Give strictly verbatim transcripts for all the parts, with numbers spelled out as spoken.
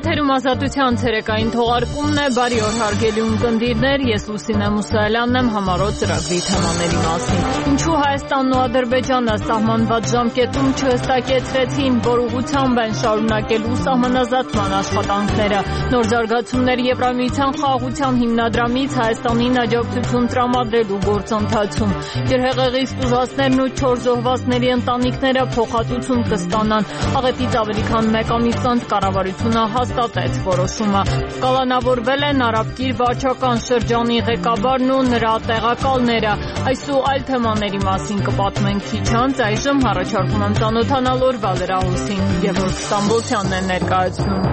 Եթերում ազատության ցերեկային թողարկումն է, բարի օր հարգելի ունկնդիրներ, ես Լուսինե Մուսայելյանն եմ, համառոտ ծրագրի թեմաների մասին։ Ինչու Հայաստանն ու Ադրբեջանը սահմանված ժամկետում չհստակեցրեցին, որ ուղղությամբ են շարունակելու սահմանազատման աշխատանքները։ Նոր զարգացումներ Եվրամիության խաղաղության հիմնադրամից Հայաստանին աջակցություն տրամադրելու գործընթացում։ Ջրհեղեղի ստուգածներն ու չոր զոհվածների ընտանիքները փոխհատուցում կստանան։ Աղետից ավելի քան մեկ ամիս անց կառավարությունը հաստատեց որոշումը։ Կալանավորվել են Արաբկիր վարչական շրջանի ղեկավարն ու նրա տեղակալները։ Այս ու այլ թեմաների մասին կպատմենք քիչ անց, այժմ առաջարկում եմ ծանոթանալ օրվա լրահոսին, Գևորգ Ստամբոլցյանն է ներկայացնում։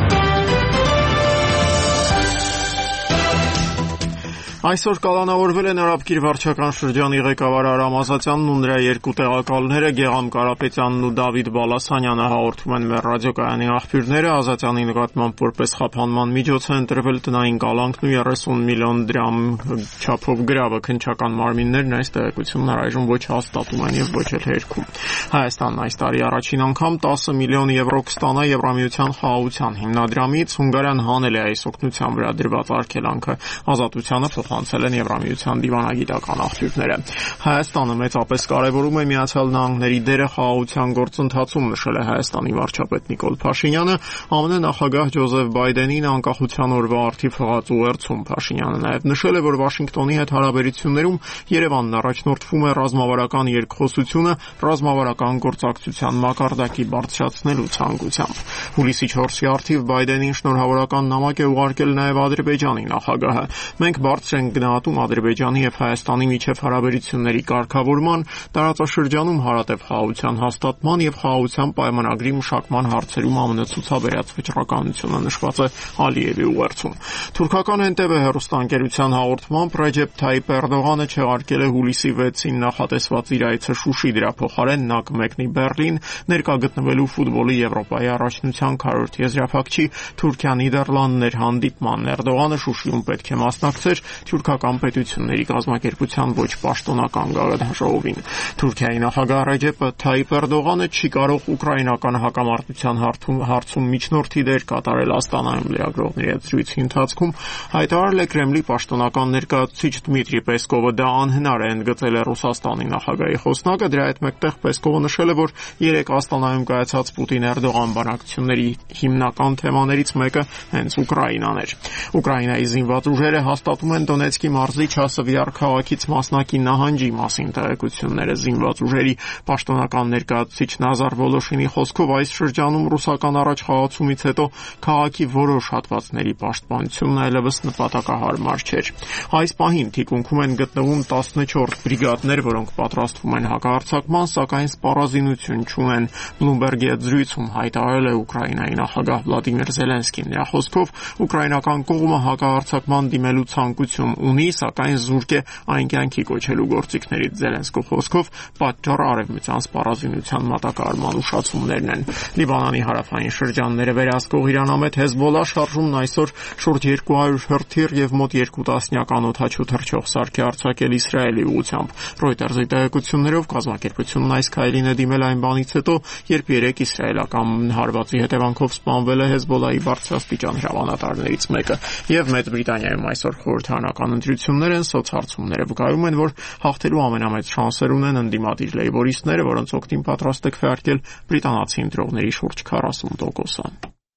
Այսօր կալանավորվել են Արաբկիր վարչական շրջանի ղեկավար Արամ Ազատյանն ու նրա երկու տեղակալները Գեգամ Կարապետյանն ու Դավիթ Բալասանյանը, հաղորդում են մեր ռադիոկայանի աղբյուրները։ Ազատյանի նկատմամբ որպես խափանման միջոց է ընտրվել տնային կալանքն ու երեսուն միլիոն դրամ չափով գրավը։ Քննչական մարմիններն այս տեղեկությունն առայժմ ոչ հաստատում են եւ ոչ էլ հերքում։ Հայաստանն այս տարի առաջին անգամ տասը միլիոն եվրո կստանա Եվրամիության խաղաղության հիմնադրամից։ Հունգարիան հանել է այս օգնության վրա դրված արգելանքը։ Ազատությանը փոխանցել են Եվրամիության դիվանագիտական աղբյուրները։ Հայաստանը մեծապես կարևորում է Միացյալ Նահանգների դերը խաղաղության գործընթացում, նշել է Հայաստանի վարչապետ Նիկոլ Փաշինյանը ԱՄՆ նախագահ Ջոզեֆ Բայդենին անկախության օրվա առթիվ հղած ուղերձում։ Փաշինյանը նաև նշել է, որ Վաշինգտոնի հետ հարաբերություններում Երևանն առաջնորդվում է ռազմավարական երկխոսությունը ռազմավարական գործակցության մակարդակի բարձրացնելու ցանկությամբ։ Հուլիսի չորսի առթիվ Բայդենին շնորհավորական նամակ է ուղարկել նաև Ադրբեջանի նախագահը։ Մենք բարձր ենք գնահատում Ադրբեջանի եւ Հայաստանի միջև հարաբերությունների կարգավորման, տարածաշրջանում հարատև խաղաղության հաստատման եւ խաղաղության պայմանագրի մշակման հարցերում ԱՄՆ ցուցաբերած վճռականությունը, նշված է Ալիևի ուղերձում։ Թուրքական Էնտեվե հեռուստաընկերության հաղորդմամբ Ռեջեփ Թայիփ Էրդողանը չեղարկել է հուլիսի վեցին նախատեսված իր այցը Շուշի, դրա փոխարեն նա կմեկնի Բեռլին ներկա գտնվելու ֆուտբոլի Եվրոպայի առաջնության քառորդ եզրափակչի Թուրքիա-Նիդերլանդներ հանդիպման։ Էրդողանը Շուշիում պետք է մասնակցեր թուրքական պետությունների կազմակերպության ոչ պաշտոնական գագաթնաժողովին։ Թուրքիայի նախագահ Ռեջեփ Թայիփ Էրդողանը չի կարող ուկրաինական հակամարտության հարցում միջնորդի դեր կատարել։ Աստանայում լրագրողների հետ զրույցի ընթացքում հայտարարել է Կրեմլի պաշտոնական ներկայացուցիչ Դմիտրի Պեսկովը, դա անհնար է, ընդգծել է Ռուսաստանի նախագահի խոսնակը։ Դրա հետ մեկտեղ Պեսկովը նշել է, որ երեք Աստանայում կայացած Պուտին-Էրդողան բանակցությունների հիմնական թեմաներից մեկը հենց Ուկրաինան էր։ Ուկրաինայի զինված ուժերը հաստատում են Դոնեցկի մարզի Չասովյար քաղաքից Մասնակի նահանջի մասին տեղեկությունները։ Զինված ուժերի պաշտոնական ներկայացուցիչ Նազար Վոլոշինի խոսքով այս շրջանում ռուսական առաջխաղացումից հետո քաղաքի որոշ հատվածների պաշտպանությունն այլևս նպատակահարմար չէր։ Այս պահին թիկունքում են գտնվում տասնչորս բրիգադներ, որոնք պատրաստվում են հակահարձակման, սակայն սպառազինություն չունեն։ Բլումբերգի հետ զրույցում հայտարարել է Ուկրաինայի նախագահ Վլադիմիր Զելենսկին։ Նրա խոսքով ուկրաինական կողմը հակահարձակման դիմելու ցանկություն ունի, սակայն զուրկ է այն կյանքի կոչելու գործիքներից։ Զելենսկու խոսքով պատճառը արևմտյան սպառազինության մատակարարման ուշացումներն են։ Լիբանանի հարավային շրջանները վերահսկող իրանամետ Հեզբոլլա շարժումն այսօր շուրջ երկու հարյուր հրթիռ եւ մոտ երկու տասնյակ օդաչու թռչող սարք է արձակել Իսրայելի ուղղությամբ։ Ռոյտերզի տեղեկություններով կազմակերպությունն այս քայլին է դիմել այն բանից հետո, երբ երեք իսրայելական հարվածի հետևանքով սպանվել է Հեզբոլլայի բարձրաստիճան հրամանատարներից մեկը։ Եվ Մեծ Բրիտանիայում այսօր խորհրդարանական ընտրություններ են, սոցհարցումները վկայում են, որ հաղթելու ամենամեծ շանսեր ունեն ընդդիմադիր լեյբորիստները, որոնց օգտին պատրաստ է քվեարկել բրիտանացի ընտրողների շուրջ քառասուն տոկոսը։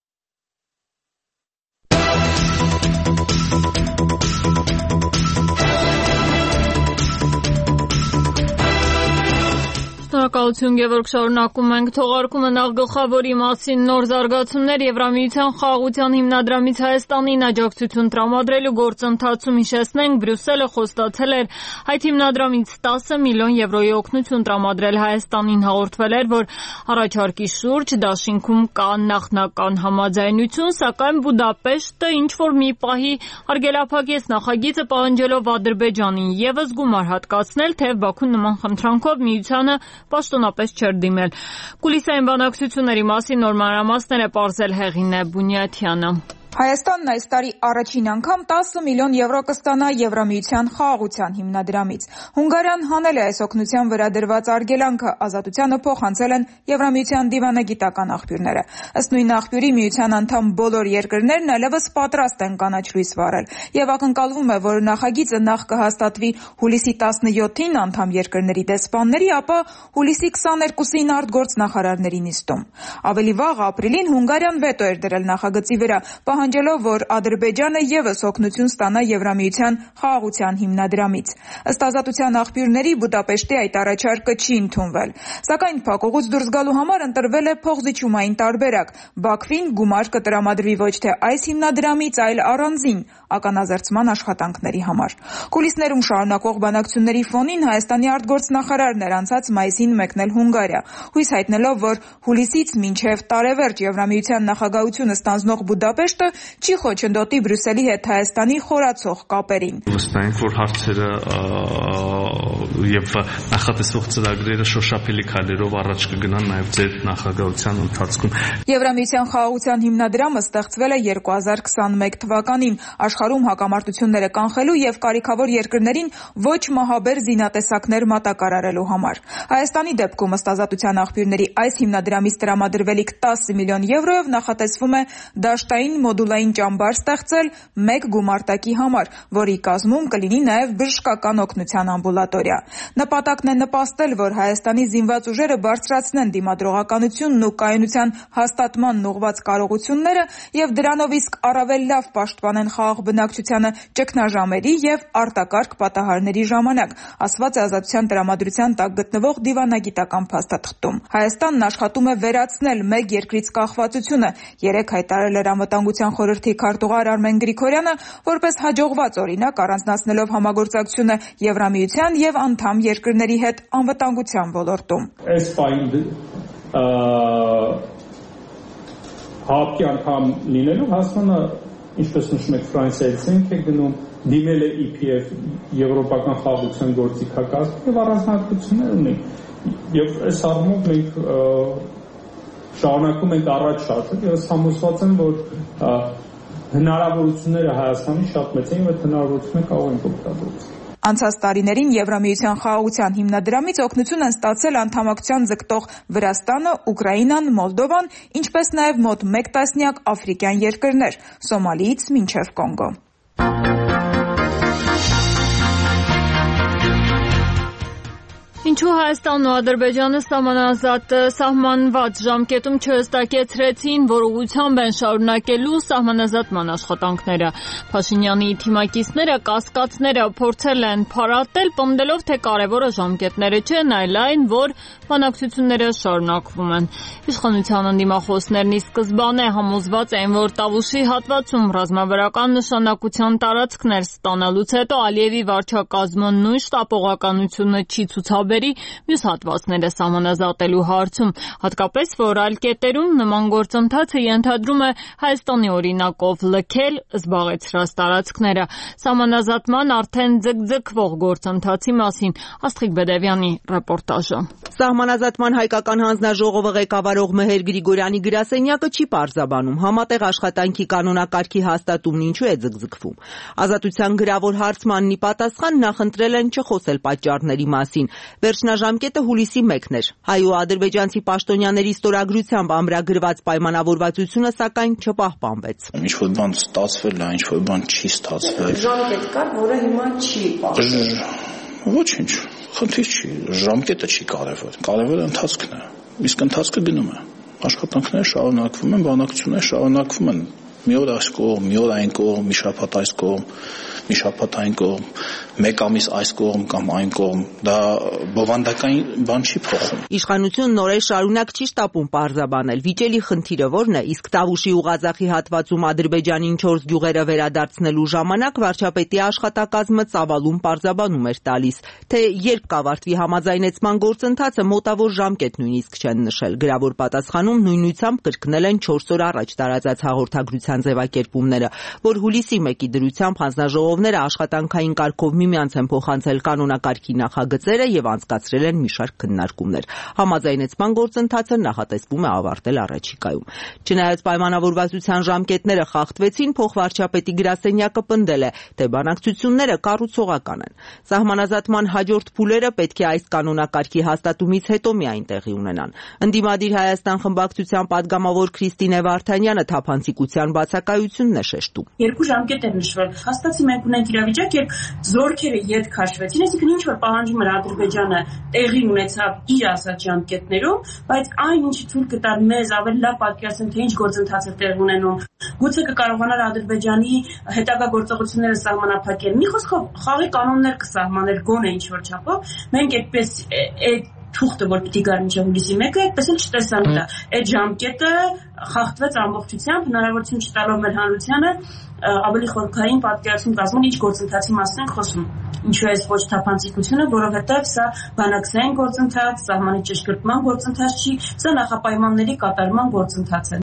Շնորհակալություն, Գևորգ, շարունակում ենք թողարկումը նախ գլխավորի մասին։ Նոր զարգացումներ Եվրամիության խաղաղության հիմնադրամից Հայաստանին աջակցություն տրամադրելու գործընթացում, հիշեցնենք, Բրյուսելը խոստացել էր այդ հիմնադրամից տասը միլիոն եվրոյի օգնություն տրամադրել Հայաստանին։ Հաղորդվել էր, որ առաջարկի շուրջ դաշինքում կա նախնական համաձայնություն, սակայն Բուդապեշտը ինչ-որ մի պահի արգելափակեց նախագիծը, պահանջելով Ադրբեջանին ևս գումար հատկացնել, թեև Բաքուն նման խնդրանքով միությանը պաշտոնապես չէր դիմել։ Կուլիսային բանակցությունների մասին նոր մանրամասներ է պարզել Հեղինե Բունյաթյանը։ Հայաստանն այս տարի առաջին անգամ տասը միլիոն եվրո կստանա Եվրամիության խաղաղության հիմնադրամից։ Հունգարիան հանել է այս օգնության վրա դրված արգելանքը, ազատությանը փոխանցել են Եվրամիության դիվանագիտական աղբյուրները։ Ըստ նույն աղբյուրի միության անդամ բոլոր երկրներն այլևս պատրաստ են կանաչ լույս վառել եւ ակնկալվում է, որ նախագիծը նախ կհաստատվի հուլիսի տասնյոթին անդամ երկրների դեսպանների, ապա հուլիսի քսաներկուսին արտգործնախարարների նիստում։ Ավելի վաղ ապրիլին Հունգարիան վետո էր դրել նախագծի վրա, պահանջելով, որ Ադրբեջանը ևս օգնություն ստանա Եվրամիության խաղաղության հիմնադրամից։ Ըստ ազատության աղբյուրների Բուդապեշտի այդ առաջարկը չի ընդունվել։ Սակայն փակուղուց դուրս գալու համար ընտրվել է փոխզիջումային տարբերակ։ Բաքվին գումար կտրամադրվի ոչ թե այս հիմնադրամից, այլ առանձին ականազերծման աշխատանքների համար։ Կուլիսներում շարունակող բանակցությունների ֆոնին Հայաստանի արտգործնախարարն էր անցած մայիսին մեկնել Հունգարիա, հույս հայտնելով, որ հուլիսից մինչև տարեվերջ Եվրամիության նախագահությունը ստանձնող Բուդապեշտը չի խոչընդոտի Բրյուսելի հետ Հայաստանի խորացող կապերին։ Վստահ ենք, որ հարցերը եւ նախատեսվող ծրագրերը շոշափելի քայլերով առաջ կգնան նաեւ ձեր նախագահության ընթացքում։ Եվրամիության խաղաղության հիմնադրամը ստեղծվել է երկու հազար քսաներկու թվականին աշխարհում հակամարտությունները կանխելու եւ կարիքավոր երկրներին ոչ մահաբեր զինատեսակներ մատակարարելու համար։ Հայաստանի դեպքում ըստ ազատության աղբյուրների այս հիմնադրամից տրամադրվելիք տասը միլիոն եվրոյով նախատեսվում է դաշտային մոդուլային ճամբար ստեղծել մեկ գումարտակի համար, որի կազմում կլինի նաև բժշկական օգնության ամբուլատորիա։ Նպատակն է նպաստել, որ Հայաստանի զինված ուժերը բարձրացնեն դիմադրողականությունն ու կայունության հաստատմանն ուղղված կարողությունները եւ դրանով իսկ առավել լավ պաշտպանեն խաղաղ բնակչությանը ճգնաժամերի եւ արտակարգ պատահարների ժամանակ, ասված է ազատության տրամադրության տակ գտնվող դիվանագիտական փաստաթղթում։ Հայաստանն աշխատում է վերացնել մեկ երկրից կախվածությունը, երեք հայտարարել էր անվտանգության խորհրդի քարտուղար Արմեն Գրիգորյանը, որպես հաջողված օրինակ առանձնացնելով համագործակցությունը Եվրամիության եւ անդամ երկրների հետ անվտանգության ոլորտում։ Այս պահին հապկի անդամ լինելով Հայաստանը, ինչպես նշում եք, Ֆրանսիայից ցենք է գնում, դիմել է ի պի էֆ Եվրոպական խաղաղության գործիքակազմը եւ առանձնահատկություններ ունի։ Եվ այս առումով մենք շարունակում ենք առաջ շարժել եւ համոզված եմ, որ հնարավորությունները Հայաստանի շատ մեծ են, այդ հնարավորությունները կարող ենք օգտագործել։ Անցած տարիներին Եվրամիության խաղաղության հիմնադրամից օգնություն են ստացել անդամակցության ձգտող Վրաստանը, Ուկրաինան, Մոլդովան, ինչպես նաև մոտ մեկ տասնյակ աֆրիկյան երկրներ՝ Սոմալիից մինչև Կոնգո։ Ինչու Հայաստանն ու Ադրբեջանը սահմանազատ սահմանված ժամկետում չհստակեցրեցին, որ ուղղությամբ են շարունակելու սահմանազատման աշխատանքները։ Փաշինյանի թիմակիցները կասկածները փորձել են փարատել, պնդելով, թե կարևորը ժամկետները չեն, այլ այն, որ բանակցությունները շարունակվում են։ Իշխանության ընդդիմախոսներն ի սկզբանե համոզված էին, որ Տավուշի հատվածում ռազմավարական նշանակության տարածքներ ստանալուց հետո Ալիևի վարչակազմը նույն շտապողականությունը չի ցուցաբերի մյուս հատվածները սահմանազատելու հարցում, հատկապես որ այլ կետերում նման գործընթացը ենթադրում է Հայաստանի օրինակով լքել զբաղեցրած տարածքները։ Սահմանազատման արդեն ձգձգվող գործընթացի մասին Աստղիկ Բեդևյանի ռեպորտաժը։ Սահմանազատման հայկական հանձնաժողովը ղեկավարող Մեհեր Գրիգորյանի գրասենյակը չի պարզաբանում համատեղ աշխատանքի կանոնակարգի հաստատումն ինչու է ձգձգվում։ Ազատության գրավոր հարցմանն ի պատասխան նախընտրել են չխոսել պատճառների մասին։ Վերջնաժամկետը հուլիսի մեկն էր։ Հայ ու ադրբեջանցի պաշտոնյաների ստորագրությամբ ամրագրված պայմանավորվածությունը սակայն չպահպանվեց։ Ինչ-որ բան ստացվել է, ինչ-որ բան չի ստացվել։ Ժամկետ կար, որը հիմա չի պահպանվել։ Ոչինչ, խնդիր չի, ժամկետը չի կարևոր, կարևորը ընթացքն է, իսկ ընթացքը գնում է, աշխատանքները շարունակվում են, բանակցությունները շարունակվում են, մի օր այս կողմ, մի օր այն կողմ, մի շաբաթ այս կողմ, մի շաբաթ այն կողմ, մեկ ամիս այս կողմ կամ այն կողմ, դա բովանդակային բան չի փոխում։ Իշխանությունն նորեր շարունակ չի շտապում պարզաբանել, վիճելի խնդիրը որն է, իսկ Տավուշի ու Ղազախի հատվածում Ադրբեջանին չորս գյուղերը վերադարձնելու ժամանակ վարչապետի աշխատակազմը ծավալուն պարզաբանում էր տալիս, թե երբ կավարտվի համաձայնեցման գործընթացը մոտավոր ժամկետ նույնիսկ չեն նշել։ Գրավոր պատասխանում նույնությամբ կրկնել են չորս օր առաջ տարածած հաղորդագրության կառավարության ձևակերպումները, որ հուլիսի մեկի դրությամբ հանձնաժողովները աշխատանքային կարգով միմյանց են փոխանցել կանոնակարգի նախագծերը եւ անցկացրել են մի շարք քննարկումներ։ Համաձայնեցման գործընթացը նախատեսվում է ավարտել առաջիկայում։ Չնայած պայմանավորվածության ժամկետները խախտվեցին, փոխվարչապետի գրասենյակը պնդել է, թե բանակցությունները կառուցողական են։ Սահմանազատման հաջորդ փուլերը պետք է այս կանոնակարգի հաստատումից հետո միայն տեղի ունենան։ Ընդդիմադիր Հայաստան խմբակցության падգամավոր Քրիստինե Վարդանյանը թափանցիկության բացակայությունն է շեշտում։ Երկու ժամկետ էր նշվել։ Հաստատի մենք ունենք իրավիճակ, երբ զորքերը ետ քաշվեցին, այսինքն ինչ որ պահանջում էր Ադրբեջանը տեղի ունեցավ իր ասած ժամկետներում, բայց այն ինչը ցույց կտար մեզ ավելի լավ պատկերացնել, թե ինչ գործընթաց է տեղի ունենում։ Գուցե կկարողանար Ադրբեջանի հետագա գործողությունները սահմանափակել։ Մի խոսքով խաղի կանոններ կսահմաներ գոնե ինչ որ չափով։ Մենք այդպես այդ թուղթը, որ պիտի գար մինչև հուլիսի մեկը, այդպես էլ չտեսանք դա։ Այդ ժամկետը խախտվեց ամբողջությամբ, հնարավորություն չտալով մեր հանրությանը ավելի խորքային պատկերացում կազմել, ինչ գործընթացի մասին ենք խոսում։ Ինչու է այս ոչ թափանցիկությունը, որովհետև սա բանակցային գործընթաց, սահմանի ճշգրտման գործընթաց չի, սա նախապայմանների կատարման գործընթաց է։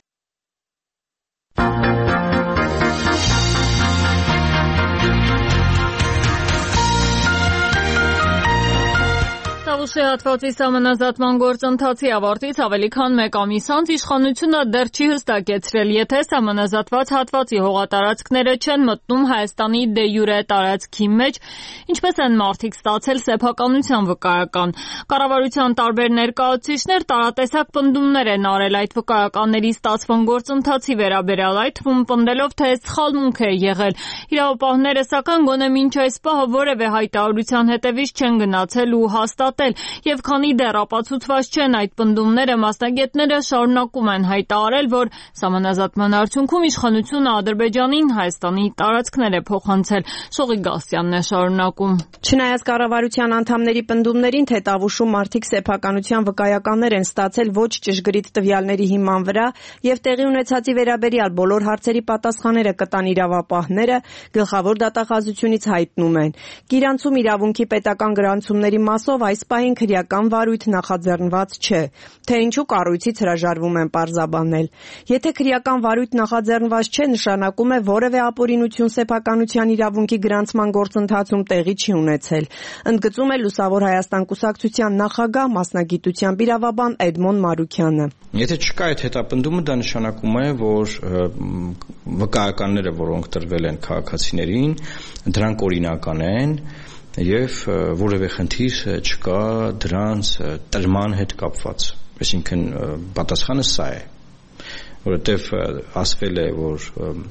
Տավուշի հատվածի սահմանազատման գործընթացի ավարտից ավելի քան մեկ ամիս անց իշխանությունը դեռ չի հստակեցրել, եթե սահմանազատված հատվածի հողատարածքները չեն մտնում Հայաստանի դե յուրե տարածքի մեջ, ինչպես են մարդիկ ստացել սեփականության վկայական։ Կառավարության տարբեր ներկայացուցիչներ տարատեսակ պնդումներ են արել այդ վկայականների ստացվող գործընթացի վերաբերյալ, այդ թվում պնդելով, թե սխալմունք է եղել։ Իրավապահները սակայն գոնե մինչ այս պահը որևէ հայտարարության հետևից չեն գնացել ու հաստատել, եւ քանի դեռ ապացուցված չեն այդ պնդումները, մասնագետները շարունակում են հայտարարել, որ սահմանազատման արդյունքում իշխանությունը Ադրբեջանին Հայաստանի տարածքներ է փոխանցել։ Շողի Գասյանն է շարունակում։ Չնայած կառավարության անդամների պնդումներին, թե Տավուշում մարդիկ սեփականության վկայականներ են ստացել ոչ ճշգրիտ տվյալների հիման վրա եւ տեղի ունեցածի վերաբերյալ բոլոր հարցերի պատասխանները կտան իրավապահները, գլխավոր դատախազությունից հայտնում են։ Գիրանցում իրավունքի պետական գրանցումների մասով այս պահին քրեական վարույթ նախաձեռնված չէ, թե ինչու կառույցից հրաժարվում են պարզաբանել։ Եթե քրեական վարույթ նախաձեռնված չէ, նշանակում է որևէ ապօրինություն սեփականության իրավունքի գրանցման գործընթացում տեղի չի ունեցել, ընդգծում է Լուսավոր Հայաստան կուսակցության նախագահ, մասնագիտությամբ իրավաբան Էդմոն Մարուքյանը։ Եթե չկա այդ հետապնդումը, դա նշանակում է, որ վկայականները, որոնք տրվել են քաղաքացիներին, դրանք օրինական են եւ որևէ խնդիր չկա դրանց տրման հետ կապված։ Այսինքն պատասխանը սա է, որովհետեւ ասվել է, որ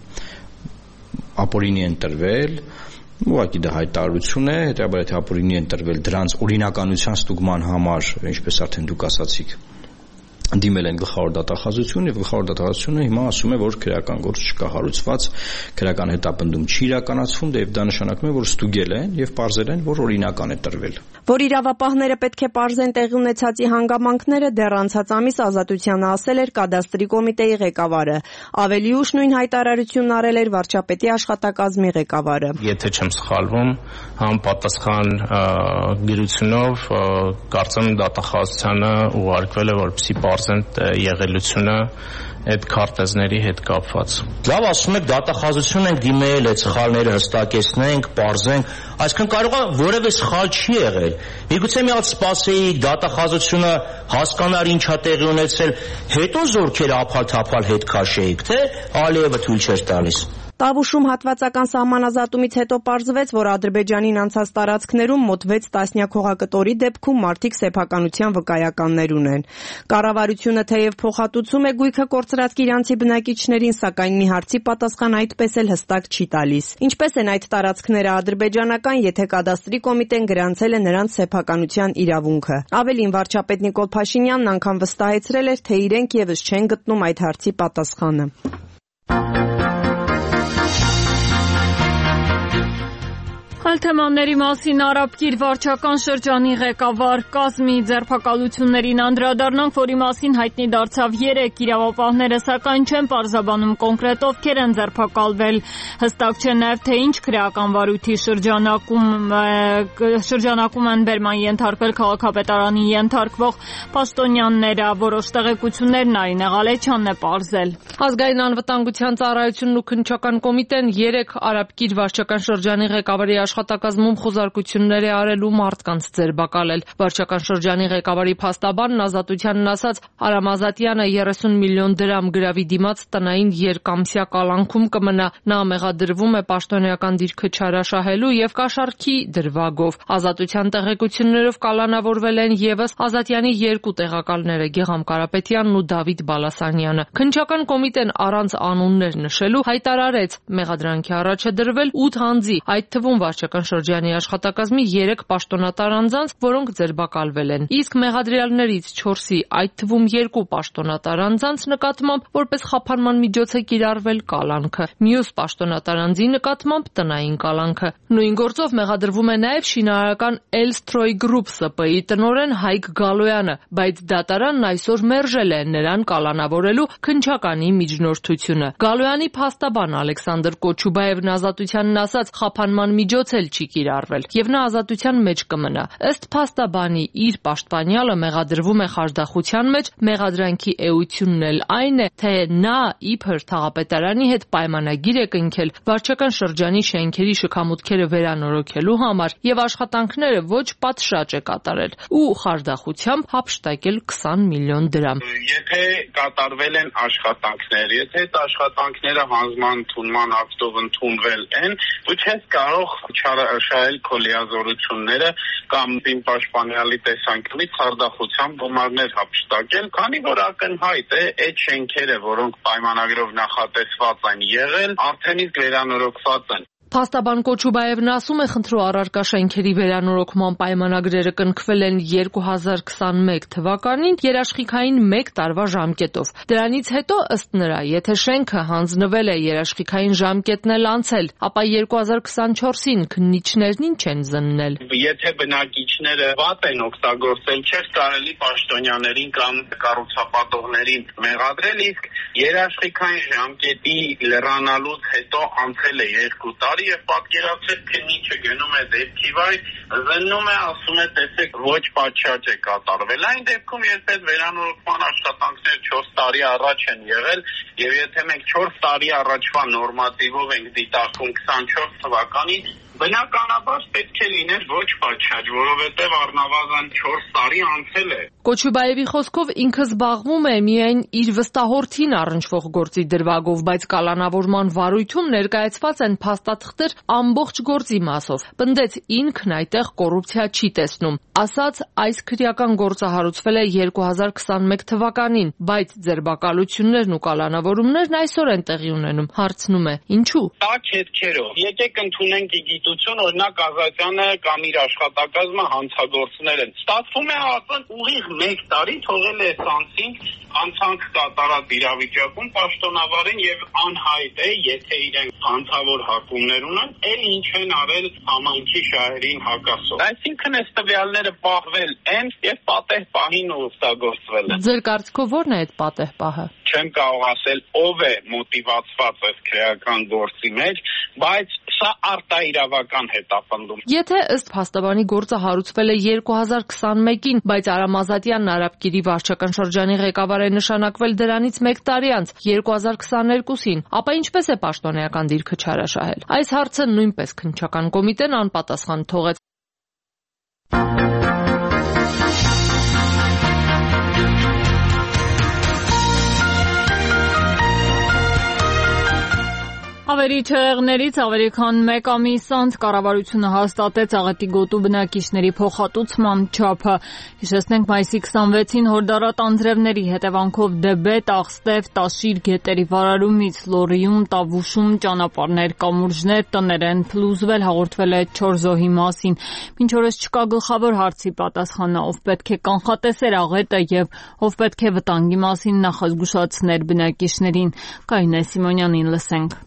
ապօրինի են տրվել, ուղղակի դա հայտարարություն է, հետեւաբար եթե ապօրինի են տրվել դրանց օրինականության ստուգման համար, ինչպես արդեն դուք ասացիք, դիմել են գլխավոր դատախազություն եւ գլխավոր դատախազությունը հիմա ասում է, որ քրեական գործ չկա հարուցված, քրեական հետապնդում չի իրականացվում, դե եւ դա նշանակում է, որ ստուգել են եւ պարզել են, որ օրինական է տրվել։ Որ իրավապահները պետք է պարզեն տեղի ունեցածի հանգամանքները, դեռ անցած ամիս Ազատությանը ասել էր կադաստրի կոմիտեի ղեկավարը։ Ավելի ուշ նույն հայտարարությունն արել էր վարչապետի աշխատակազմի ղեկավարը։ Եթե չեմ սխալվում, համապատասխան գրությունով կարծեմ դատախազությանը ուղարկվել է, որպեսզի պարզեն եղելությունը այդ քարտեզների հետ կապված։ Լավ, ասում եք դատախազություն ենք դիմել, այդ սխալները հստակեցնենք, պարզենք, այսինքն կարող է որևէ սխալ չի եղել։ Միգուցե մի հատ սպասեիք, դատախազությունը հասկանար ինչա տեղի ունեցել, հետո զորքերը ափալ-թափալ հետ քաշեիք, թե Ալիևը թույլ չէր տալիս։ Տավուշում հատվածական սահմանազատումից հետո պարզվեց, որ Ադրբեջանին անցած տարածքներում մոտ վեց տասնյակ հողակտորի դեպքում մարդիկ սեփականության վկայականներ ունեն։ Կառավարությունը թեև փոխհատուցում է գույքը կորցրած իրանցի բնակիչներին, սակայն մի հարցի պատասխան այդպես էլ հստակ չի տալիս։ Ինչպես են այդ տարածքները ադրբեջանական, եթե կադաստրի կոմիտեն գրանցել է նրանց սեփականության իրավունքը։ Ավելին, վարչապետ Նիկոլ Փաշինյանն անգամ վստահեցրել էր, թե իրենք եւս չեն գտնում այդ հարցի պատասխանը։ Այլ թեմաների մասին Արաբկիր վարչական շրջանի ղեկավար կազմի ձերբակալություններին անդրադառնանք, որի մասին հայտնի դարձավ երեք իրավապահները, սակայն չեն պարզաբանում կոնկրետ ովքեր են ձերբակալվել։ Հստակ չէ նաև թե ինչ քրեական վարույթի շրջանակում շրջանակում են բերման ենթարկվել քաղաքապետարանի ենթարկվող պաշտոնյաները, որոշ տեղեկություններ Նարինե Ղալեչյանն է պարզել։ Ազգային անվտանգության ծառայությունն ու քննչական կոմիտեն երեք Արաբկիր վարչական շրջանի ղեկավարի աշխատակազմում խոզարկություններ է արել ու մարդկանց ձերբակալել։ Վարչական շրջանի ղեկավարի փաստաբանն Ազատությանն ասաց, Արամ Ազատյանը երեսուն միլիոն դրամ գրավի դիմաց տնային երկամսյա կալանքում կմնա։ Նա մեղադրվում է պաշտոնեական դիրքը չարաշահելու եւ կաշառքի դրվագով։ Ազատության տեղեկություններով կալանավորվել են եւս Ազատյանի երկու տեղակալները՝ Գեգամ Կարապետյանն ու Դավիթ Բալասանյանը։ Քննչական կոմիտեն առանց անուններ նշելու հայտարարեց, մեղադրանքի առաջ է դրվել ութ անձի, այդ թվում վարչական շրջանի աշխատակազմի երեք պաշտոնատար անձանց, որոնք ձերբակալվել են։ Իսկ մեղադրյալներից չորսի, այդ թվում երկու պաշտոնատար անձանց նկատմամբ որպես խափանման միջոց է կիրառվել կալանքը։ Մյուս պաշտոնատար անձի նկատմամբ տնային կալանքը։ Նույն գործով մեղադրվում է նաև շինարարական Elstroi Group Ս Պ ի տնօրեն Հայկ Գալոյանը, բայց դատարանն այսօր մերժել է նրան կալանավորելու քննչականի միջնորդությունը։ Գալոյանի փաստաբան Ալեքսանդր Կոչուբաևն Ազատությանն ասաց, խափանման միջոց էլ չի կիրառվել եւ նա ազատության մեջ կմնա։ Ըստ փաստաբանի իր պաշտպանյալը մեղադրվում է խարդախության մեջ, մեղադրանքի էությունն էլ այն է, թե նա իբր թաղապետարանի հետ պայմանագիր է կնքել վարչական շրջանի շենքերի շքամուտքերը վերանորոգելու համար եւ աշխատանքները ոչ պատշաճ է կատարել ու խարդախությամբ հափշտակել քսան միլիոն դրամ։ Եթե կատարվել են աշխատանքներ, եթե այդ աշխատանքները հանձնման ընդունման ակտով ընդունվել են, ու չես կարող չարաշահել քո լիազորությունները կամ իմ պաշտպանյալի տեսանկյունից խարդախությամբ գումարներ հափշտակել, քանի որ ակնհայտ է այդ շենքերը, որոնք պայմանագրով նախատեսված են եղել, արդեն իսկ վերանորոգված են։ Փաստաբան Կոչուբաևն ասում է, խնդրու առարկա շենքերի վերանորոգման պայմանագրերը կնքվել են երկու հազար քսանմեկ թվականին երաշխիքային մեկ տարվա ժամկետով։ Դրանից հետո, ըստ նրա, եթե շենքը հանձնվել է երաշխիքային ժամկետն էլ անցել, ապա երկու հազար քսանչորսին քննիչներն ինչ են զննել։ Եթե բնակիչները վատ են օգտագործել, չէր կարելի պաշտոնյաներին կամ կառուցապատողներին մեղադրել, իսկ երաշխիքային ժամկետի լրանալուց հետո անցել է երկու տարի եւ պատկերացրեք քննիչը գնում է դեպքի վայր, զննում է, ասում է, տեսեք, ոչ պատշաճ է կատարվել։ Այն դեպքում, երբ այդ վերանորոգման աշխատանքները չորս տարի առաջ են եղել եւ եթե մենք չորս տարի առաջվա նորմատիվով ենք դիտարկում քսանչորս թվականին, բնականաբար պետք է լիներ ոչ պատշաճ, որովհետև առնվազն չորս տարի անցել է։ Կոչուբաևի խոսքով ինքը զբաղվում է միայն իր վստահորդին առնչվող գործի դրվագով, բայց կալանավորման վարույթում ներկայացված են փաստաթղթեր ամբողջ գործի մասով։ Պնդեց, ինքն այդտեղ կոռուպցիա չի տեսնում։ Ասաց, այս քրեական գործը հարուցվել է երկու հազար քսանմեկ թվականին, բայց ձերբակալություններն ու կալանավորումներն այսօր են տեղի ունենում։ Հարցնում է, ինչու։ Տաք հետքերով։ Եկեք ընդունենք գիտություն, օրինակ Ազատյանը կամ իր աշխատակազմը հանցագործներ են։ Ստացվում է ասեն ուղիղ մեկ տարի թողել է սանսին անցանք կատարած իրավիճակում պաշտոնավարին եւ անհայտ է, եթե իրենք հանցավոր հակումներ ունեն, ել ինչ են արել համայնքի շահերին հակասող։ Այսինքն այս տվյալները պահվել են եւ պատեհ պահին օգտագործվել են։ Ձեր կարծիքով ո՞րն է այդ պատեհ պահը։ Չեմ կարող ասել ով է մոտիվացված այս քրեական գործի մեջ, բայց սա արտաիրավական հետապնդում։ Եթե ըստ փաստաբանի գործը հարուցվել է երկու հազար քսանմեկին, բայց Արամ Ազատյանն Արաբկիրի վարչական շրջանի ղեկավար է նշանակվել դրանից մեկ տարի անց երկու հազար քսաներկուսին, ապա ինչպես է պաշտոնեական դիրքը չարաշահել։ Այս հարցը նույնպես քննչական կոմիտեն անպատասխան թողեց։ Ավելի չեղներից ավելի քան մեկ ամիս անց կառավարությունը հաստատեց աղետի գոտու բնակիչների փոխհատուցման չափը։ Հիշեցնենք, մայիսի քսանվեցին հորդառատ անձրևների հետևանքով Դեբետ, Աղստև, Տաշիր գետերի վարարումից Լոռիում, Տավուշում ճանապարհներ, կամուրջներ, տներ են փլուզվել, հաղորդվել է չոր զոհի մասին։ Մինչ օրս չկա գլխավոր հարցի պատասխանը, ով պետք է կանխատեսեր աղետը եւ ով պետք է վտանգի մասին նախազգուշացներ բնակիչներին։ Կարինե Սիմոնյանին լսենք։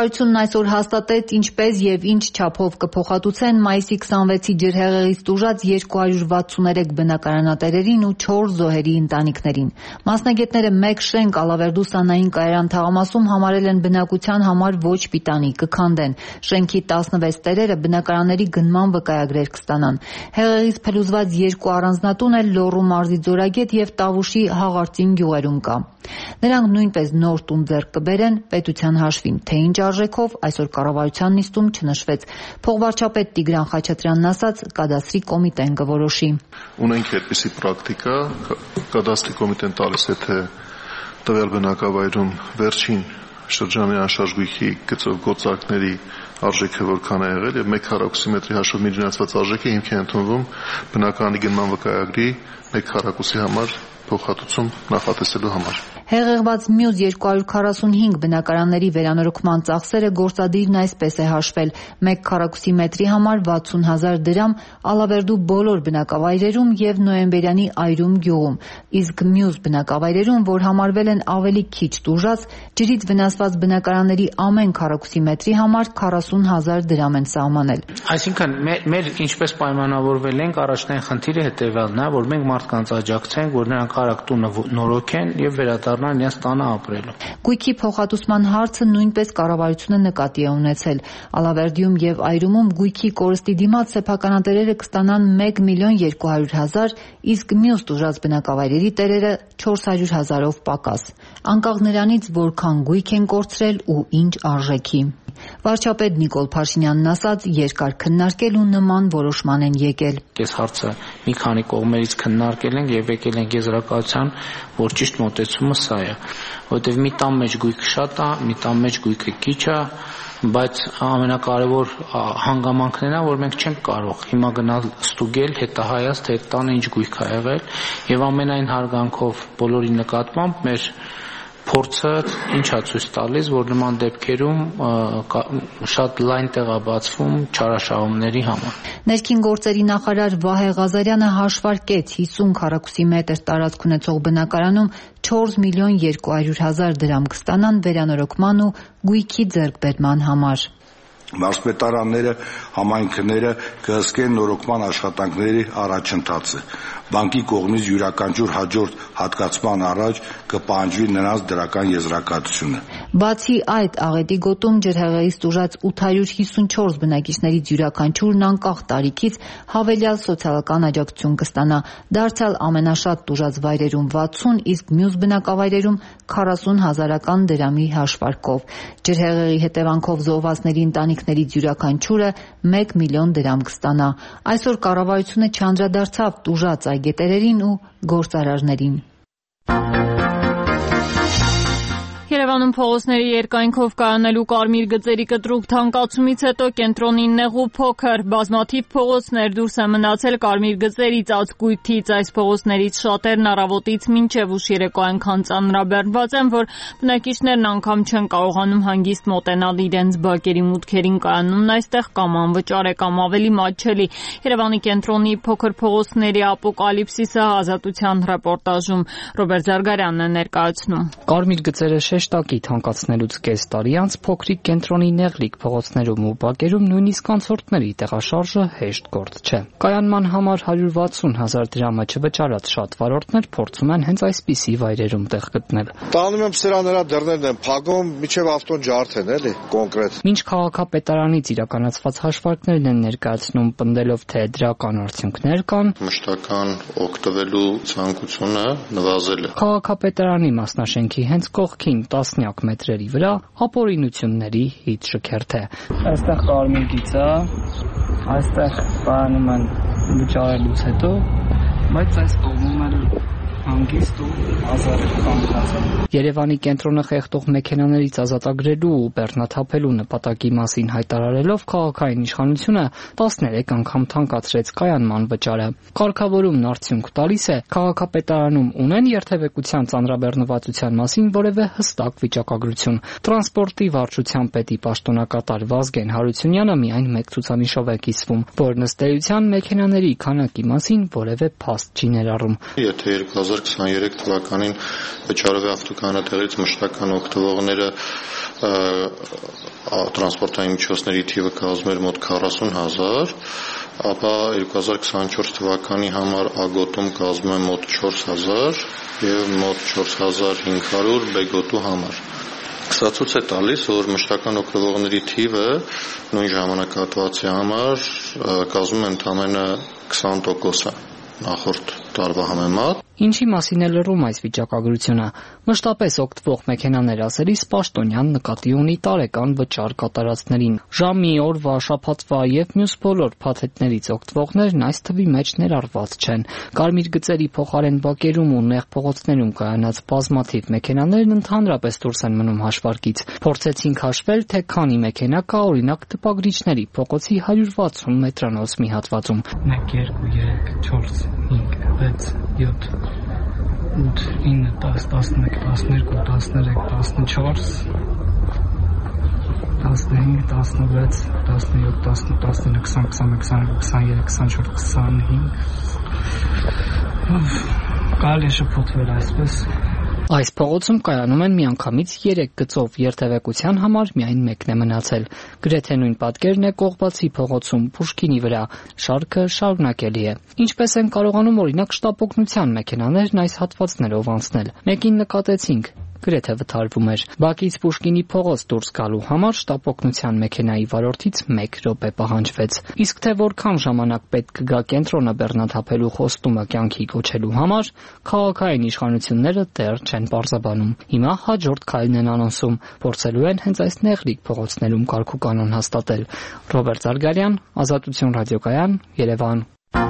Կառավարությունն այսօր հաստատեց ինչպես եւ ինչ չափով կփոխհատուցեն մայիսի քսանվեցի ջրհեղեղից տուժած երկու հարյուր վաթսուներեք բնակարանատերերին ու չորս զոհերի ընտանիքներին։ Մասնագետները մեկ շենք Ալավերդու սանային կայարան թաղամասում համարել են բնակության համար ոչ պիտանի, կքանդեն։ Շենքի տասնվեց տերերը բնակարանների գնման վկայագրեր կստանան։ Հեղեղից փլուզված երկու առանձնատուն էլ Լոռու մարզի Ձորագետ եւ Տավուշի Հաղարծին գյուղերում կա։ Նրանք նույնպես նոր տուն ձեռք կբերեն պետության հաշվին, թե ինչ արժեքով այսօր կառավարության նիստում չնշվեց։ Փոխվարչապետ Տիգրան Խաչատրյանն ասաց, կադաստրի կոմիտեն կորոշի։ Ունենք այդպիսի պրակտիկա, կադաստրի կոմիտեն տալիս է, թե տվյալ բնակավայրում վերջին շրջանի անշարժ գույքի գծով գործարքների արժեքը որքան է եղել եւ մեկ քառակուսի մետրի հաշվով միջնացված արժեքը հիմք է ընդունվում բնակարանի գնման վկայագրի մեկ քառակուսի համար փոխհատուցում նախատեսելու համար։ Հեղեղված մյուս երկու հարյուր քառասունհինգ բնակարանների վերանորոգման ծախսերը գործադիրն այսպես է հաշվել. մեկ քառակուսի մետրի համար վաթսուն հազար դրամ Ալավերդու բոլոր բնակավայրերում եւ Նոյեմբերյանի Այրում գյուղում, իսկ մյուս բնակավայրերում, որ համարվել են ավելի քիչ տուժած, ջրից վնասված բնակարանների ամեն քառակուսի մետրի համար քառասուն հազար դրամ են սահմանել։ Այսինքն մեր ինչպես պայմանավորվել ենք, առաջնային խնդիրը հետեւյալն է, որ մենք մարդկանց աջակցենք, որ նրանք արագ տունը նորոգեն եւ վերադառնան իրենց տանը ապրելու։ Գույքի փոխհատուցման հարցը նույնպես կառավարությունը նկատի է ունեցել։ Ալավերդիում եւ Այրումում գույքի կորստի դիմաց սեփականատերերը կստանան մեկ միլիոն երկու հարյուր հազար, իսկ մյուս տուժած բնակավայրերի տերերը չորս հարյուր հազարով պակաս։ Անկախ նրանից, որքան գույք են կորցրել ու ինչ արժեքի։ Վարչապետ Նիկոլ Փաշինյանն ասաց, երկար քննարկել ու նման որոշման են եկել։ Այս հարցը մի քանի կողմերից քննարկել ենք եւ եկել ենք եզրակացության, որ ճիշտ մոտեցումը սա է, որովհետեւ մի տան մեջ գույքը շատ է, մի տան մեջ գույքը քիչ է, բայց ամենակարևոր հանգամանքն է, որ մենք չենք կարող հիմա գնալ ստուգել, հետահայաց, թե այդ տանը ինչ գույք է եղել եւ ամենայն հարգանքով բոլորի նկատմամբ մեր փորձը ինչա ցույց տալիս, որ նման դեպքերում շատ լայն տեղ է բացվում չարաշահումների համար։ Ներքին գործերի նախարար Վահե Ղազարյանը հաշվարկեց հիսուն քառակուսի մետր տարածք ունեցող բնակարանում չորս միլիոն երկու հարյուր հազար դրամ կստանան վերանորոգման ու գույքի ձեռքբերման համար։ Մարզպետարանները, համայնքները կհսկեն նորոգման աշխատանքների առաջընթացը։ Բանկի կողմից յուրաքանչյուր հաջորդ հատկացման առաջ կպահանջվի նրանց դրական եզրակացությունը։ Բացի այդ, Աղետի գոտում ջրհեղեղից տուժած ութ հարյուր հիսունչորս բնակիչներից յուրաքանչյուրն անկախ տարիքից հավելյալ սոցիալական աջակցություն կստանա։ Դարձյալ ամենաշատ տուժած վայրերում վաթսուն, իսկ մյուս բնակավայրերում քառասուն հազարական դրամի հաշվարկով։ Ջրհեղեղի հետևանքով զոհվածների ընտանիքներից յուրաքանչյուրը մեկ միլիոն դրամ կստանա։ Այսօր կառավարությունը չանդրադարձավ տուժած այգետերերին ու գործարարներին։ Երևանում փողոցների երկայնքով կայանելու կարմիր գծերի կտրուկ թանկացումից հետո կենտրոնին նեղու փոքր բազմաթիվ փողոցներ դուրս է մնացել կարմիր գծերից ածկույթից։ Այս փողոցներից շատերն առավոտից մինչև ուշ երեկո այնքան ծանրաբեռնված են, որ բնակիչներն անգամ չեն կարողանում հանգիստ մոտենալ իրենց բակերի մուտքերին։ Կայանումն այստեղ կամ անվճար է, կամ ավելի մատչելի։ Երևանի կենտրոնի փոքր փողոցների ապոկալիպսիսը Ազատության ռեպորտաժում Ռոբերտ Զարգարյանն է ներկայացնում։ Կարմիր գծերը շեշտակի թանկացնելուց կես տարի անց փոքրիկ կենտրոնի նեղլիկ փողոցներում ու բակերում նույնիսկ անցորդների տեղաշարժը հեշտ գործ չէ։ Կայանման համար հարյուր վաթսուն հազար դրամը չվճարած շատ վարորդներ փորձում են հենց այսպիսի վայրերում տեղ գտնել։ Տանում եմ սրա նրա դռներն են փակում, միջև ավտոն ջարդեն, էլի, կոնկրետ։ Մինչ քաղաքապետարանից իրականացված հաշվարկներն են ներկայացնում, պնդելով, թե դրական արդյունքներ կան, մշտական օգտվելու ցանկությունը նվազել է։ Քաղաքապետարանի մասնաշենքի հենց կողքին տասնյակ մետրերի վրա ապօրինությունների հիթ շքերթ է։ Այստեղ կարմիր գիծ է, այստեղ կայանում են վճարելուց հետո, բայց այս կողմում էլ հանգիստ ու ազատ կանգնած։ Երևանի կենտրոնը խեղդող մեքենաներից ազատագրելու ու բեռնաթափելու նպատակի մասին հայտարարելով քաղաքային իշխանությունը տասներեք անգամ թանկացրեց կայանման վճարը։ Կարգավորումն արդյունք տալիս է, քաղաքապետարանում ունեն երթևեկության ծանրաբեռնվածության մասին որևէ հստակ վիճակագրություն։ Տրանսպորտի վարչության պետի պաշտոնակատար Վազգեն Հարությունյանը միայն մեկ ցուցանիշով է կիսվում, որն ըստ էության մեքենաների քանակի մասին որևէ փաստ չի ներառում։ Եթե երկու հազար քսաներեք թվականին վճարով է ավտոկար հակահանատեղից մշտական օգտվողները տրանսպորտային միջոցների թիվը կազմել մոտ քառասուն հազար, ապա երկու հազար քսանչորս թվականի համար ագոտում կազմում է մոտ չորս հազար եւ մոտ չորս հազար հինգ հարյուր բեգոտու համար։ Սա ցույց է տալիս, որ մշտական օգտվողների թիվը նույն ժամանակահատվածի համար կազմում է ընդամենը քսան տոկոսը նախորդ տարվա համեմատ։ Ինչի մասին է լրում այս վիճակագրությունը։ Մշտապես օգտվող մեքենաներ ասելիս Պաշտոնյան նկատի ունի տարեկան վճար կատարածներին։ Ժամի, օրվա, շաբաթվա եւ մյուս բոլոր փաթեթներից օգտվողներն այս թվի մեջ ներառված չեն։ Կարմիր գծերի փոխարեն բակերում ու նեղ փողոցներում կայանած բազմաթիվ մեքենաներն ընդհանրապես դուրս են մնում հաշվարկից։ Փորձեցինք հաշվել, թե քանի մեքենա կա օրինակ տպագրիչների փողոցի հարյուր վաթսուն մետրանոց մի հատվածում։ մեկ, երկու, երեք, չորս, հինգ, վեց, յոթ, ութ, ինը, տասը, տասնմեկ, տասներկու, տասներեք, տասնչորս, տասնհինգ, տասնվեց, տասնյոթ, տասնութ, տասնինը, քսան, քսանմեկ, քսաներեք, քսաներեք, քսանչորս, քսանհինգ։ Կարելի է շփոթվել այսպես։ Այս փողոցում կայանում են միանգամից երեք գծով, երթևեկության համար միայն մեկն է մնացել։ Գրեթե նույն պատկերն է Կողբացի փողոցում Պուշկինի վրա։ Շարքը շարունակելի է։ Ինչպես են կարողանում օրինակ շտապօգնության մեքենաներն այս հատվածներով անցնել։ Մեկին նկատեցինք, գրեթե վթարվում էր։ Բակից Պուշկինի փողոց դուրս գալու համար շտապօգնության մեքենայի վարորդից մեկ րոպե պահանջվեց։ Իսկ թե որքան ժամանակ պետք կգա կենտրոնը բեռնաթափելու խոստումը կյանքի կոչելու համար, քաղաքային իշխանությունները դեռ չեն պարզաբանում։ Հիմա հաջորդ քայլն են անոնսում, փորձելու են հենց այս նեղլիկ փողոցներում կարգուկանոն հաստատել։ Ռոբերտ Զարգարյան, Ազատություն ռադիոկայան, Երևան։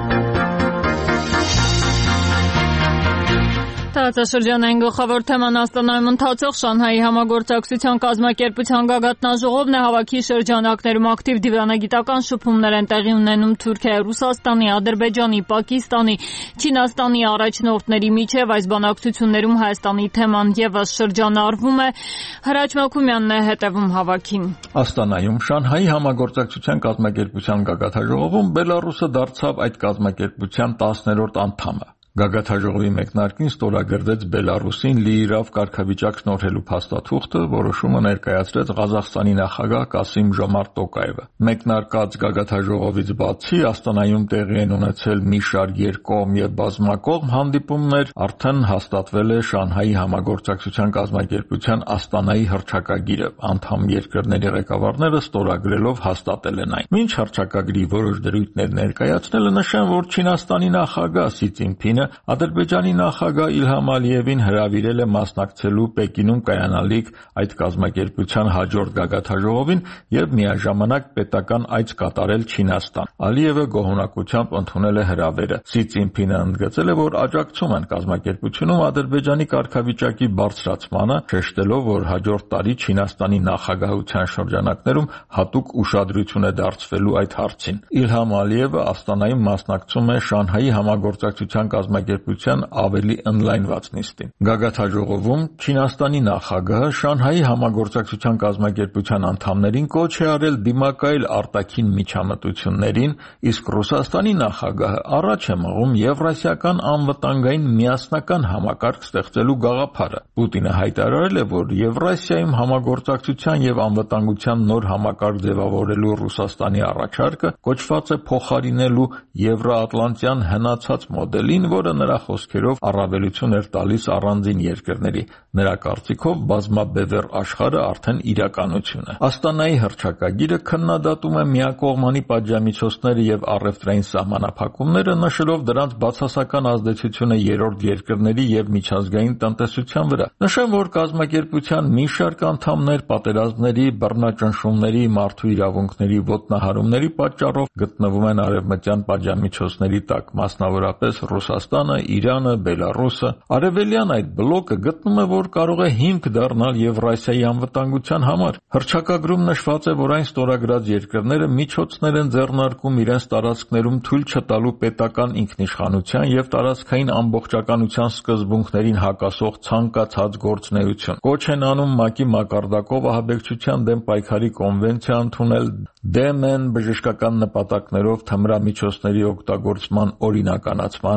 Տարածաշրջանային գլխավոր թեման Աստանայում ընթացող Շանհայի համագործակցության կազմակերպության գագաթնաժողովն է, հավաքի շրջանակներում ակտիվ դիվանագիտական շփումներ են տեղի ունենում Թուրքիայի, Ռուսաստանի, Ադրբեջանի, Պակիստանի, Չինաստանի առաջնորդների միջև։ Այս բանակցություններում Հայաստանի թեման ևս շրջանառվում է։ Հրաչ Մաքումյանն է հետևում հավաքին։ Աստանայում Շանհայի համագործակցության կազմակերպության գագաթնաժողովում Բելարուսը դարձավ այդ կազմակերպության տասներորդ անդամը։ Գագաթնաժողովի մեկնարկին ստորագրվեց Բելարուսին լիիրավ կարգավիճակ շնորհելու փաստաթուղթը, որոշումը ներկայացրեց Ղազախստանի նախագահ Կասիմ Ժոմարտ Տոկաևը։ Մեկնարկած գագաթնաժողովից բացի Աստանայում տեղի են ունեցել մի շարք երկկողմ եւ բազմակողմ հանդիպումներ, արդեն հաստատվել է Շանհայի համագործակցության կազմակերպության Աստանայի հռչակագիրը, անդամ երկրների ղեկավարները ստորագրելով հաստատել են այն։ Մինչ հռչակագրի որոշ դրույթներ ներկայացնելը նշեմ, որ Չինաստանի նախագահ Սի Ցզինփինը Ադրբեջանի նախագահ Իլհամ Ալիևին հրավիրել է մասնակցելու Պեկինում կայանալիք այդ կազմակերպության հաջորդ գագաթնաժողովին եւ միաժամանակ պետական այց կատարել Չինաստան։ Ալիևը գոհունակությամբ ընդունել է հրավերը։ Սի Ցզինփինը ընդգծել է, որ աջակցում են կազմակերպությունում Ադրբեջանի կարգավիճակի բարձրացմանը, շեշտելով, որ հաջորդ տարի Չինաստանի նախագահության շրջանակներում հատուկ ուշադրություն է դարձվելու այդ հարցին։ Իլհամ Ալիևը Աստանայում մասնակցում է Շանհայի համագործակցության կազմակերպության ավելի ընդլայնված նիստին։ Գագաթնաժողովում Չինաստանի նախագահը Շանհայի համագործակցության կազմակերպության անդամներին կոչ է արել դիմակայել արտաքին միջամտություններին, իսկ Ռուսաստանի նախագահը առաջ է մղում եվրասիական անվտանգային միասնական համակարգ ստեղծելու գաղափարը։ Պուտինը հայտարարել է, որ Եվրասիայում համագործակցության եւ անվտանգության նոր համակարգ ձևավորելու Ռուսաստանի առաջարկը կոչված է փոխարինելու Եվրոատլանտյան հնացած մոդելին, որը նրա խոսքերով առավելություն էր տալիս առանձին երկրների։ Նրա կարծիքով բազմաբևեռ աշխարհը արդեն իրականություն է։ Աստանայի հռչակագիրը քննադատում է միակողմանի պատժամիջոցները եւ առևտրային սահմանափակումները, նշելով դրանց բացասական ազդեցությունը երրորդ երկրների եւ միջազգային տնտեսության վրա։ Նշեմ, որ կազմակերպության մի շարք անդամներ պատերազմների, բռնաճնշումների, մարդու իրավունքների ոտնահարումների պատճառով գտնվում են արևմտյան պատժամիջոցների տակ, մասնավորապես Ռուսաստանը, Իրանը, Բելարուսը։ Արևելյան այդ բլոկը գտնում է, որ կարող է հիմք դառնալ Եվրասիայի անվտանգության համար։ Հռչակագրում նշված է, որ այն ստորագրած երկրները միջոցներ են ձեռնարկում իրենց տարածքներում թույլ չտալու պետական ինքնիշխանության եւ տարածքային ամբողջականության սկզբունքներին հակասող ցանկացած գործունեություն։ Կոչ են անում ՄԱԿ-ի մակարդակով ահաբեկչության դեմ պայքարի կոնվենցիա ընդունել, դեմ են բժշկական նպատակներով թմրամիջոցների օգտագործման օրինականացմանը,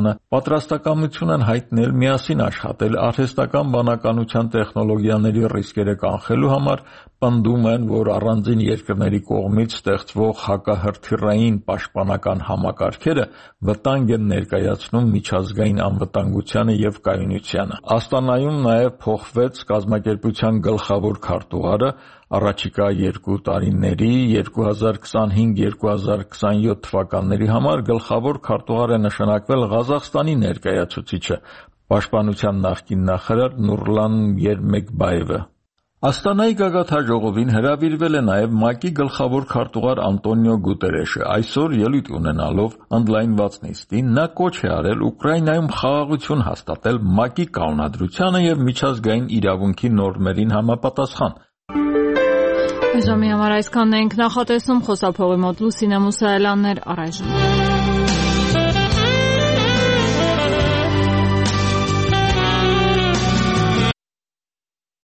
պատրաստակամություն են հայտնել միասին աշխատել արհեստական բանականության տեխնոլոգիաների ռիսկերը կանխելու համար, պնդում են, որ առանձին երկրների կողմից ստեղծվող հակահրթիռային պաշտպանական համակարգերը վտանգ են ներկայացնում միջազգային անվտանգությանը եւ կայունությանը։ Աստանայում նաեւ փոխվեց կազմակերպության գլխավոր քարտուղարը առաջիկա երկու տարիների երկու հազար քսանհինգ երկու հազար քսանյոթ թվականների համար գլխավոր քարտուղար է նշանակվել Ղազախստանի ներկայացուցիչը, պաշտպանության նախկին նախարար Նուրլան Երմեկբաևը։ Աստանայի գագաթնաժողովին հրավիրվել է նաև ՄԱԿ-ի գլխավոր քարտուղար Անտոնիո Գուտերեշը։ Այսօր ելույթ ունենալով ընդլայնված նիստին նա կոչ է արել Ուկրաինայում խաղաղություն հաստատել ՄԱԿ-ի կանոնադրությանը եւ միջազգային իրավունքի նորմերին համապատասխան։ Ժամի համար այսքանն ենք նախատեսում, խոսափողի մոտ Լուսինե Մուսայելյանն էր, առայժմ։